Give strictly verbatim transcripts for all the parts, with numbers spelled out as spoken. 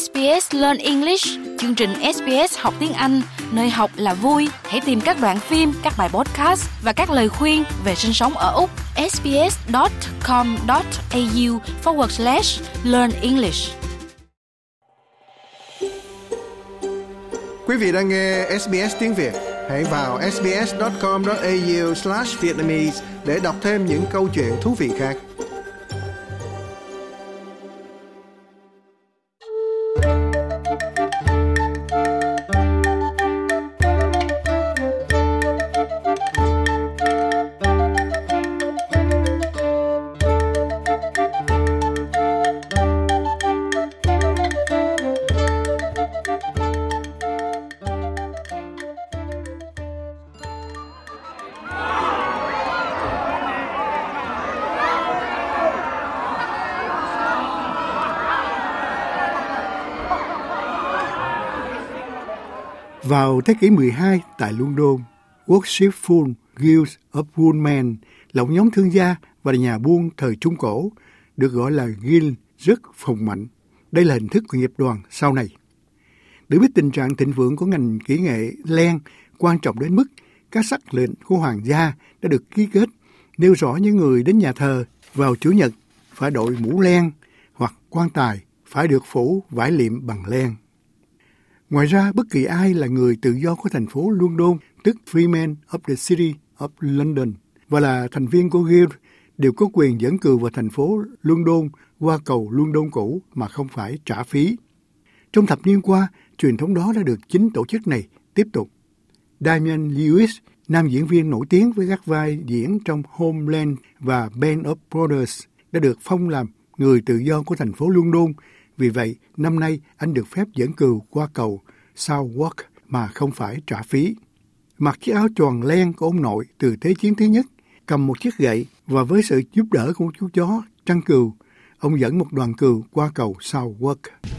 ét bê ét Learn English, chương trình ét bê ét học tiếng Anh, nơi học là vui. Hãy tìm các đoạn phim, các bài podcast và các lời khuyên về sinh sống ở Úc. sbs.com.au forward slash learn English. Quý vị đang nghe ét bê ét tiếng Việt. Hãy vào sbs.com.au slash Vietnamese để đọc thêm những câu chuyện thú vị khác. Vào thế kỷ mười hai tại London, Worshipful Guild of Woolmen là một nhóm thương gia và nhà buôn thời Trung Cổ, được gọi là guild rất phồn mạnh. Đây là hình thức của nghiệp đoàn sau này. Để biết tình trạng thịnh vượng của ngành kỹ nghệ len quan trọng đến mức các sắc lệnh của hoàng gia đã được ký kết, nêu rõ những người đến nhà thờ vào Chủ nhật phải đội mũ len hoặc quan tài phải được phủ vải liệm bằng len. Ngoài ra, bất kỳ ai là người tự do của thành phố London, tức Freeman of the City of London, và là thành viên của Guild đều có quyền dẫn cừu vào thành phố London qua cầu London cũ mà không phải trả phí. Trong thập niên qua, truyền thống đó đã được chính tổ chức này tiếp tục. Damian Lewis, nam diễn viên nổi tiếng với các vai diễn trong Homeland và Band of Brothers, đã được phong làm người tự do của thành phố London. Vì vậy, năm nay anh được phép dẫn cừu qua cầu Southwark mà không phải trả phí. Mặc chiếc áo choàng len của ông nội từ Thế chiến thứ nhất, cầm một chiếc gậy và với sự giúp đỡ của một chú chó trăng cừu, ông dẫn một đoàn cừu qua cầu Southwark.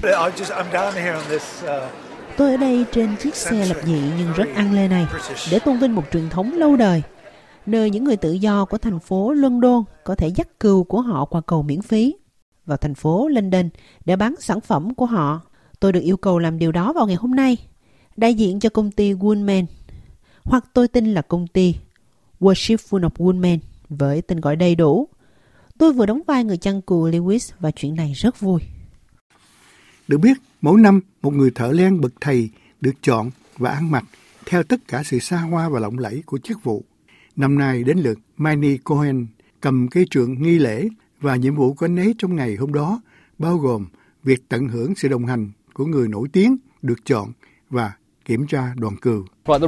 Tôi ở đây trên chiếc xe lập dị nhưng rất ăn lê này để tôn vinh một truyền thống lâu đời, nơi những người tự do của thành phố London có thể dắt cừu của họ qua cầu miễn phí vào thành phố London để bán sản phẩm của họ. Tôi được yêu cầu làm điều đó vào ngày hôm nay, đại diện cho công ty Woolmen, hoặc tôi tin là công ty Worshipful of Woolmen với tên gọi đầy đủ. Tôi vừa đóng vai người chăn cừu Lewis và chuyện này rất vui. Được biết, mỗi năm một người thợ len bậc thầy được chọn và ăn mặc theo tất cả sự xa hoa và lộng lẫy của chức vụ. Năm nay đến lượt Manny Cohen cầm cây trượng nghi lễ, và nhiệm vụ của anh ấy trong ngày hôm đó bao gồm việc tận hưởng sự đồng hành của người nổi tiếng được chọn và kiểm tra đoàn cừu.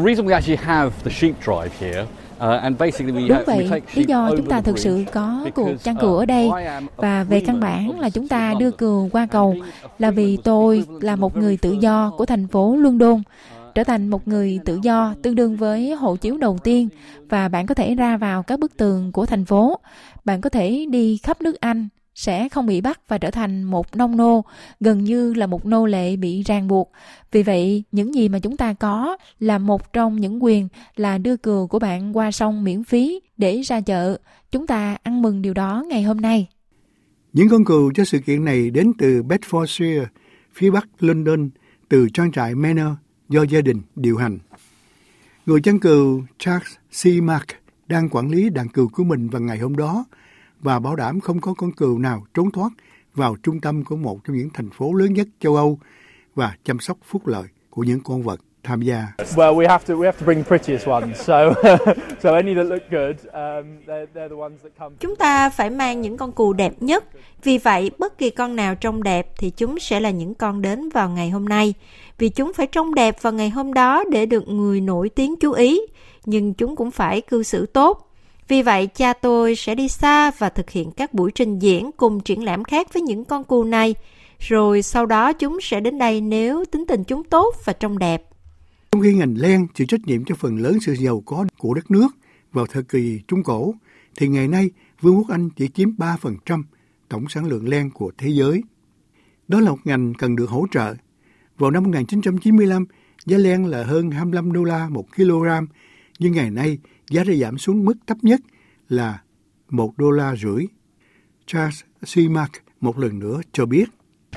Đúng vậy, lý do chúng ta thực sự có cuộc chăn cừu ở đây và về căn bản là chúng ta đưa cừu qua cầu là vì tôi là một người tự do của thành phố London. Trở thành một người tự do tương đương với hộ chiếu đầu tiên, và bạn có thể ra vào các bức tường của thành phố. Bạn có thể đi khắp nước Anh, sẽ không bị bắt và trở thành một nông nô, gần như là một nô lệ bị ràng buộc. Vì vậy, những gì mà chúng ta có là một trong những quyền là đưa cừu của bạn qua sông miễn phí để ra chợ. Chúng ta ăn mừng điều đó ngày hôm nay. Những con cừu cho sự kiện này đến từ Bedfordshire, phía bắc London, từ trang trại Manor do gia đình điều hành. Người chăn cừu Charles C. Mark đang quản lý đàn cừu của mình vào ngày hôm đó và bảo đảm không có con cừu nào trốn thoát vào trung tâm của một trong những thành phố lớn nhất châu Âu và chăm sóc phúc lợi của những con vật tham gia. Well, we have to we have to bring the prettiest ones. So so any that look good, um they're they're the ones that come. Chúng ta phải mang những con cừu đẹp nhất. Vì vậy, bất kỳ con nào trông đẹp thì chúng sẽ là những con đến vào ngày hôm nay. Vì chúng phải trông đẹp vào ngày hôm đó để được người nổi tiếng chú ý, nhưng chúng cũng phải cư xử tốt. Vì vậy, cha tôi sẽ đi xa và thực hiện các buổi trình diễn cùng triển lãm khác với những con cừu này. Rồi sau đó chúng sẽ đến đây nếu tính tình chúng tốt và trông đẹp. Trong khi ngành len chịu trách nhiệm cho phần lớn sự giàu có của đất nước vào thời kỳ Trung Cổ, thì ngày nay Vương quốc Anh chỉ chiếm ba phần trăm tổng sản lượng len của thế giới. Đó là một ngành cần được hỗ trợ. Vào năm một nghìn chín trăm chín mươi lăm, giá len là hơn hai mươi lăm đô la một kg, nhưng ngày nay giá đã giảm xuống mức thấp nhất là một đô la rưỡi. Charles C. Mark một lần nữa cho biết.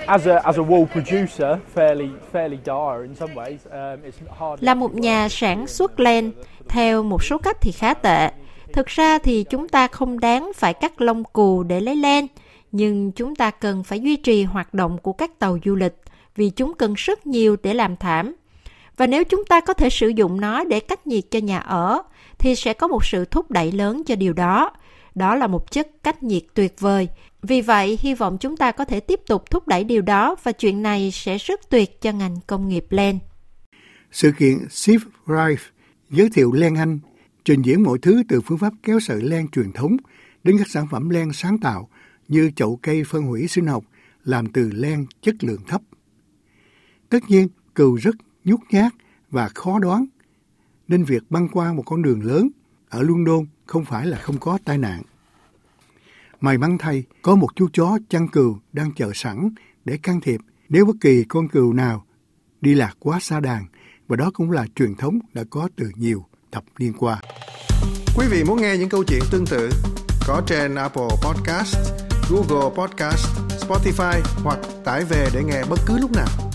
as a as a wool producer, fairly fairly dire in some ways. Um, it's hard. Là một nhà sản xuất len, theo một số cách thì khá tệ. Thực ra thì chúng ta không đáng phải cắt lông cừu để lấy len, nhưng chúng ta cần phải duy trì hoạt động của các tàu du lịch vì chúng cần rất nhiều để làm thảm. Và nếu chúng ta có thể sử dụng nó để cách nhiệt cho nhà ở, thì sẽ có một sự thúc đẩy lớn cho điều đó. Đó là một chất cách nhiệt tuyệt vời. Vì vậy, hy vọng chúng ta có thể tiếp tục thúc đẩy điều đó và chuyện này sẽ rất tuyệt cho ngành công nghiệp len. Sự kiện Shift Rife giới thiệu len Anh, trình diễn mọi thứ từ phương pháp kéo sợi len truyền thống đến các sản phẩm len sáng tạo như chậu cây phân hủy sinh học làm từ len chất lượng thấp. Tất nhiên, cừu rất nhút nhát và khó đoán, nên việc băng qua một con đường lớn ở London không phải là không có tai nạn. May mắn thay, có một chú chó chăn cừu đang chờ sẵn để can thiệp nếu bất kỳ con cừu nào đi lạc quá xa đàn, và đó cũng là truyền thống đã có từ nhiều thập niên qua. Quý vị muốn nghe những câu chuyện tương tự có trên Apple Podcast, Google Podcast, Spotify hoặc tải về để nghe bất cứ lúc nào.